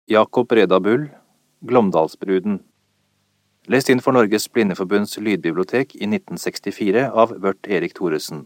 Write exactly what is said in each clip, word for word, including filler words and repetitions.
Jakob Reda Bull, Glåmdalsbruden. Lest inn for Norges Blindeforbunds lydbibliotek i nitten sekstifire av Vørt Erik Thoresen.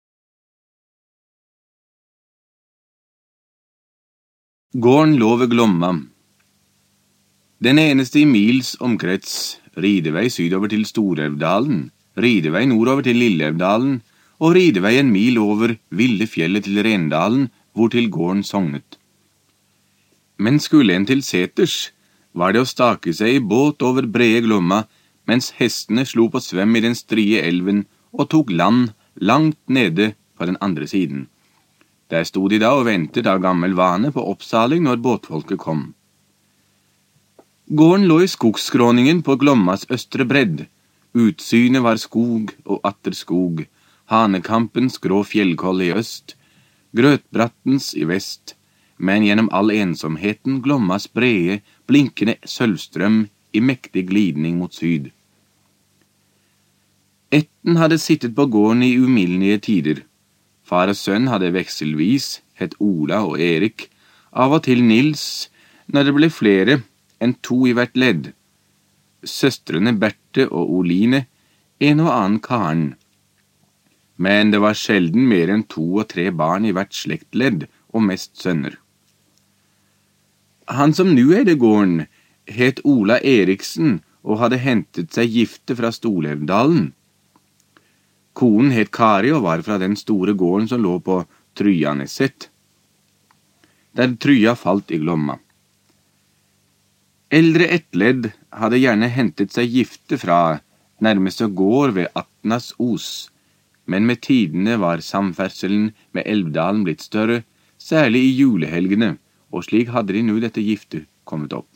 Gården lå ved Glomma. Den eneste i mils omkrets, ridevei sydover til Storelvdalen, ridevei nordover til Lilleelvdalen, og ridevei en mil over Villefjellet til Rendalen, hvortil gården sognet. Men skulle en til seters, var det å stake seg i båt over brede Glomma, mens hestene slo på svøm i den strie elven og tok land langt nede på den andre siden. Der stod de da og ventet av gammel vane på oppsaling når båtfolket kom. Gården lå i skogskråningen på Glommas østre bredd. Utsynet var skog og atter skog, Hanekampens grå fjellkoll i øst, Grøtbrattens i vest, men gjennom all ensomheten Glommas brede, blinkende sølvstrøm i mektig glidning mot syd. Etten hadde sittet på gården i umildelige tider. Far og sønn hadde vekselvis, hett Ola og Erik, av og til Nils, når det ble flere enn to i hvert ledd. Søstrene Berthe og Oline, en og annen Karen. Men det var sjelden mer enn to og tre barn i hvert slektledd, og mest sønner. Han som nu eide gården, het Ola Eriksen og hadde hentet seg gifte fra Storelvdalen. Konen het Kari og var fra den store gården som lå på Tryaneset, der Trya falt i Glomma. Eldre ettledd hadde gjerne hentet seg gifte fra nærmeste gård ved Atnas Os, men med tidene var samferdselen med Elvdalen blitt større, særlig i julehelgene, og slik hadde de nu dette gifte kommet opp.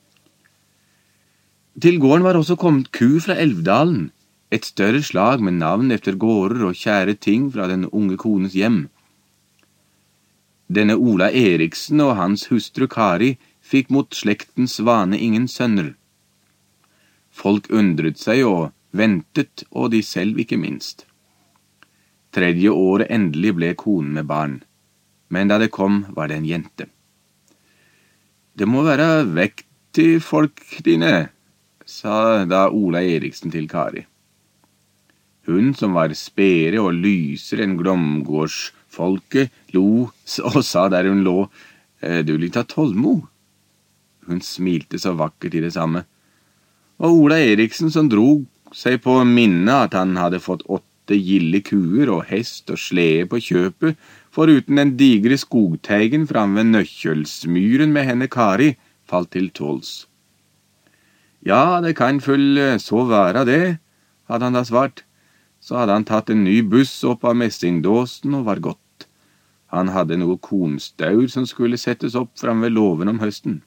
Til gården var også kommet ku fra Elvdalen, et større slag med navn efter gårder og kjære ting fra den unge kones hjem. Denne Ola Eriksen og hans hustru Kari fikk mot slektens vane ingen sønner. Folk undret seg og ventet, og de selv ikke minst. Tredje året endelig ble konen med barn, men da det kom var det en jente. Det må være vekk til folk dine, sa da Ola Eriksen til Kari. Hun som var spere og lysere enn Glomgårdsfolket, lo og sa der hun lå, du vil ta Tolmo. Hun smilte så vakkert i det samme. Og Ola Eriksen som drog seg på minne at han hadde fått åtte gille kuer og hest og slede på kjøpet, foruten den digre skogteigen fram ved Nøkkjølsmyren med henne Kari, falt til tåls. Ja, det kan full så være det, hadde han da svart. Så hadde han tatt en ny buss opp av messingdåsen og var gått. Han hadde noe kornstaur som skulle settes opp fram ved låven om høsten.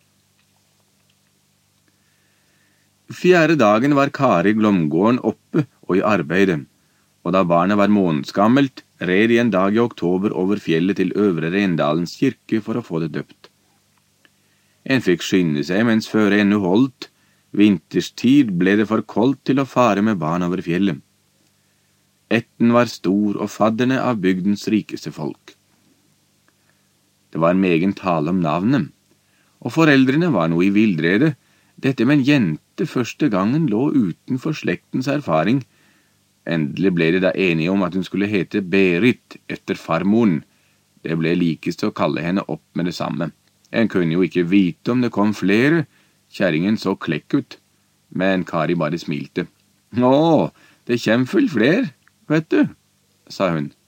Fjerde dagen var Kari Glomgården oppe og i arbeidet, og da barnet var månedsgammelt, red de en dag i oktober over fjellet til Øvre Rendalens kirke for å få det døpt. En fikk skynde seg mens føre ennå holdt. Vinterstid ble det for koldt til å fare med barn over fjellet. Etten var stor og fadderne av bygdens rikeste folk. Det var megen tale om navnet, og foreldrene var noe i vildrede. Dette med en jente første gangen lå utenfor slektens erfaring. Endelig ble de da enige om at hun skulle hete Berit etter farmoren. Det ble likest å kalle henne opp med det samme. En kunne jo ikke vite om det kom flere. Kjæringen så klekk ut, men Kari bare smilte. Å, det kjem full fler, vet du, sa hun.